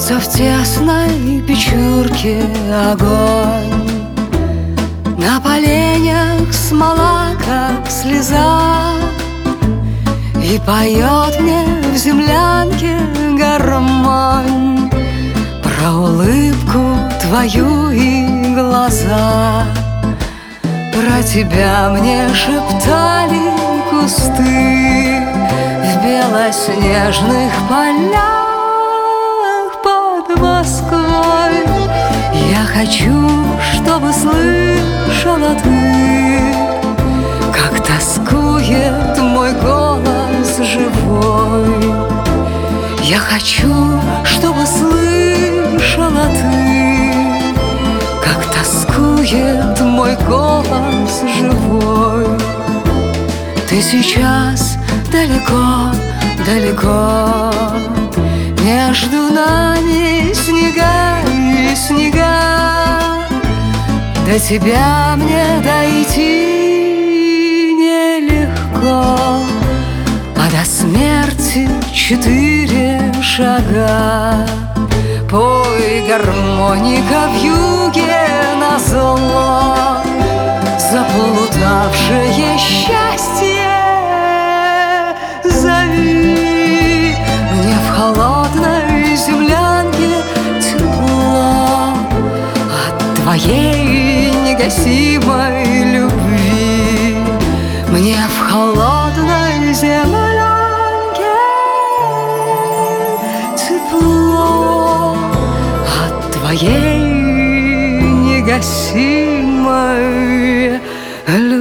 Жжется в тесной печурке огонь, на поленьях смола, как слеза, и поет мне в землянке гармонь про улыбку твою и глаза. Про тебя мне шептали кусты в белоснежных полях под Москвой. Я хочу, чтобы слышала ты, как тоскует мой голос живой. Я хочу, чтобы слышала ты, как тоскует мой голос живой. Ты сейчас далеко, далеко, между нами снега и снега. До тебя мне дойти нелегко, а до смерти 4 шага. Пой, гармоника, вьюге назло, заплутавшее счастье зови. Мне в холодной землянке тепло от твоей негасимой любви. Мне в холодной землянке тепло от твоей негасимой любви.